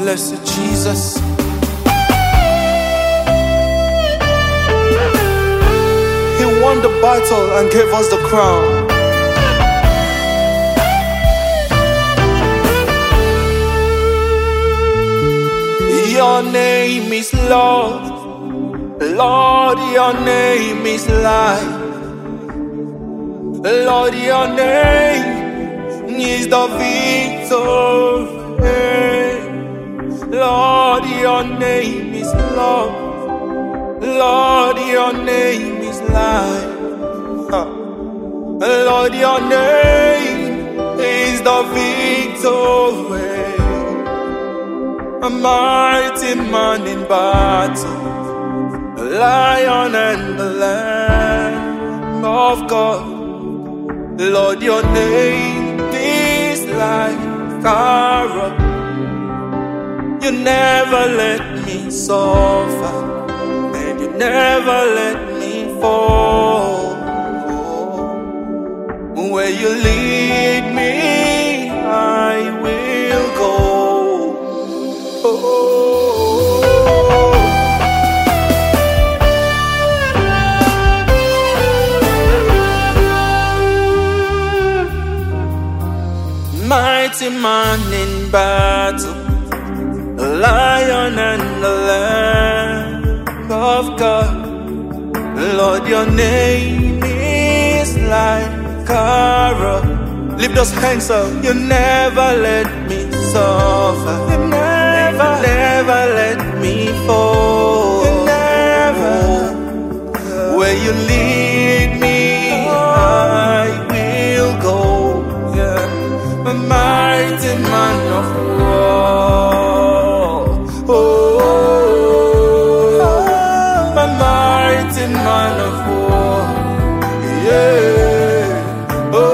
blessed Jesus. He won the battle and gave us the crown. Your name is love, Lord, your name is life. Lord, your name is the victory. Lord, your name is love, Lord, your name is life. Lord, your name is the victory. A mighty man in battle, the Lion and the Lamb of God. Lord, your name is like Kara. You never let me suffer, and you never let me fall. Where you lead me, I will go. Mighty man in battle, the Lion and the Lamb of God. Lord, your name is like Kara. Lift those hands up. You never let me suffer. You never let me fall. You never. Where you lead me, I will go. Yeah. A mighty man of war. Oh, a mighty man of war. Yeah. Oh.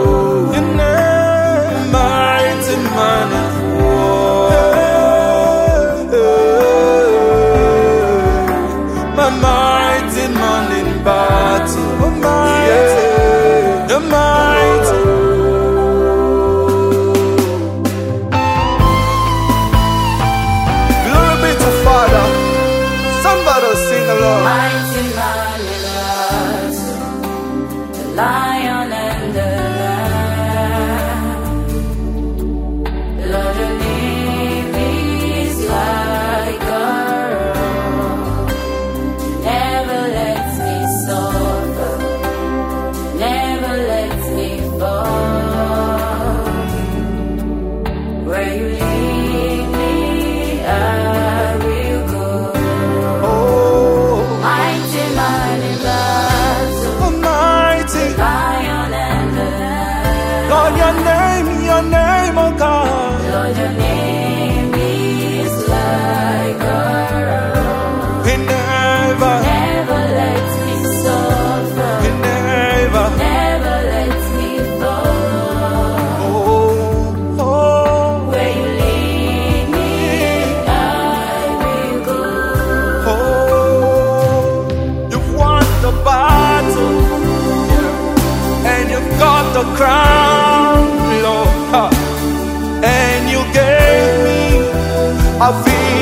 Mighty man in battle, yeah, the mighty. Glory be to Father. Somebody sing along. Mighty man in battle, the Lion and the Lamb. Lord, your name is like a Your name, oh God. Lord, your name is like a rock. He never lets me suffer. He never lets me fall. Oh, where you lead me, I will go. Oh, you've won the battle, and you've got the crown, Lord. And you gave me a victory.